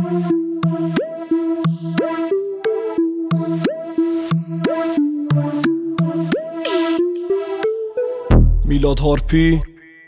میلاد هارپی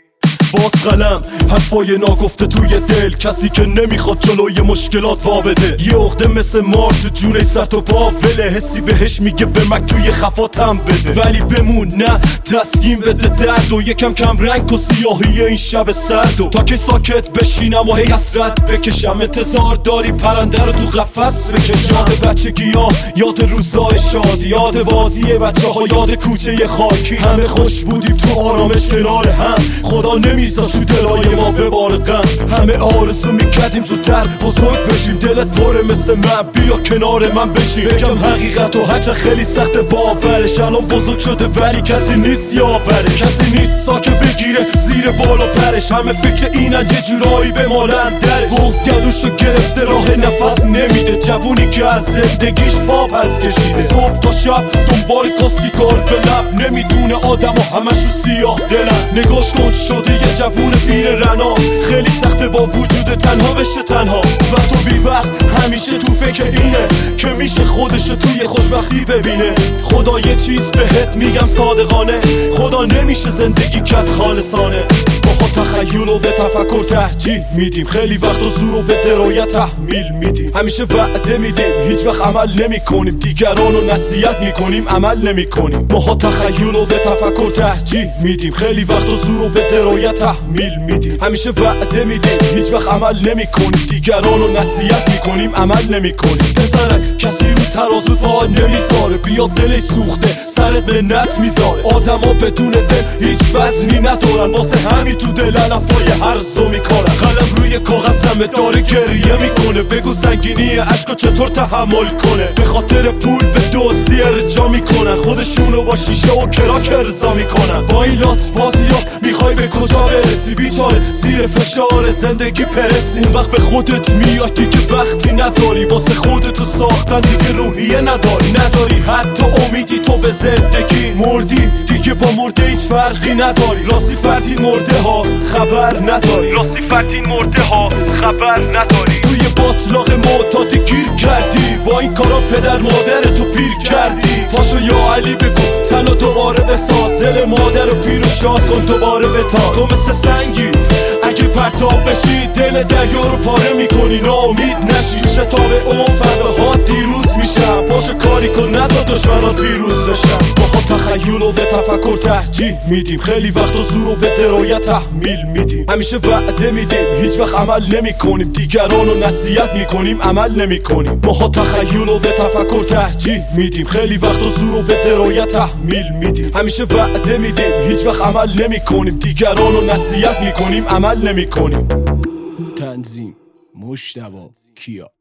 باز قلم حرفای ناگفته توی دل، کسی که نمیخواد جلوی مشکلات وابده. یه عقده مثل مار تو جونه سر تو پا وله، حسی بهش میگه برمک توی خفاتم بده، ولی بمون نه تسکین بده درد و یکم کم رنگ و سیاهی این شب سرد و تا که ساکت بشینم و هی حسرت بکشم. انتظار داری پرنده رو تو قفس بکش. یاد بچگی ها، یاد روزای شاد، یاد بازی بچه ها، یاد کوچه خاکی. همه خوش بودیم تو آرامش کنار هم، خدا نمیذاشت تو دلای ما بباره غم. همه آرزو میکردیم زودتر بزرگ بشیم، دلت پره مثل من، بیا کنار من بشین. بگم حقیقت و هرچه خیلی سخت باورش، الان بزرگ شده ولی کسی نیست یاوره. کسی نیست ساکه بگیره زیر بالا پرش، همه فکر اینن یه جورایی بمالن درش. بغض گلوشو گرفته راه نفس نمیده، جوونی که از زندگیش پا پس کشیده. صبح تا شب دنبال تا سیگار به لب، نمیدونه آدم و همشو سیاه دلن. نگاش کن شده یه جوون پیر رنا، خیلی سخته با وجود تنها بشه تنها. وقت و بی وقت همیشه تو فکر اینه که میشه خودشو توی خوشبختی ببینه. خدا یه چیز بهت میگم صادقانه، خدا نمیشه زندگی کت خالصانه. باها تخیل و به تفکر ترجیح میدیم، خیلی وقت و زور و به درایت تحمیل میدیم. همیشه وعده میدیم هیچ وقت عمل نمی کنیم، دیگران رو نصیحت میکنیم عمل نمی کنیم. باها تخیل و به تفکر ترجیح میدیم، خیلی وقت و زور و به درایت تحمیل میدیم. همیشه وعده میدیم هیچ وقت عمل نمی کنیم، دیگران رو نصیحت میکنیم عمل نمی کنیم. پسرک کسی رو ترازو پا نمیذاره، بیاد دلش سوخته سرت منت میذاره. آدما بدون دل هیچ وزنی ندارن، واسه همین تو دل علفای هرزو میکنن. قلم روی کاغذ داره گریه میکنه، بگو سنگینی عشقا چطور تحمل کنه. به خاطر پول به دزدی ارجا میکنن، خودشونو با شیشه و کراک ارضا میکنن. با این لات بازیا میخوای به کجا برسی؟ بیچاره زیر فشار زندگی پرسی. اون وقت به خودت میاد دیگه وقتی نداری، واسه خودتو ساختن دیگه روحیه نداری حتی امیدی تو به زندگی. مردی دیگه با مرده هیچ فرقی نداری، راستی فرتین مرده ها خبر نداری، راستی فرتین مرده ها خبر نداری. توی باطلاق معتاد گیر کردی، با این کارا پدر مادر تو پیر کردی. پاشو یا علی بگو تنو دوباره بساز، دل مادر رو پیر و شاد کن دوباره بتاز. تو مثل سنگی اگه پرتاب بشی، دل دریا رو پاره میکنی، ناامید نشی. تو شتاب اون فردا ها دیروز میشم، پاشو کاری کن نذار دشمنات پیروز بشن. باها تخیل و به تفکر ترجیح میدیم، خیلی وقت و زور و به درایت تحمیل میدیم. همیشه وعده میدیم هیچ وقت عمل نمی کنیم، دیگران رو نصیحت میکنیم عمل نمی کنیم. باها تخیل و به تفکر ترجیح میدیم، خیلی وقت و زور و به درایت تحمیل میدیم. همیشه وعده میدیم هیچ وقت عمل نمی کنیم، دیگران رو نصیحت میکنیم عمل نمی کنیم. تنظیم مجتبی کیا.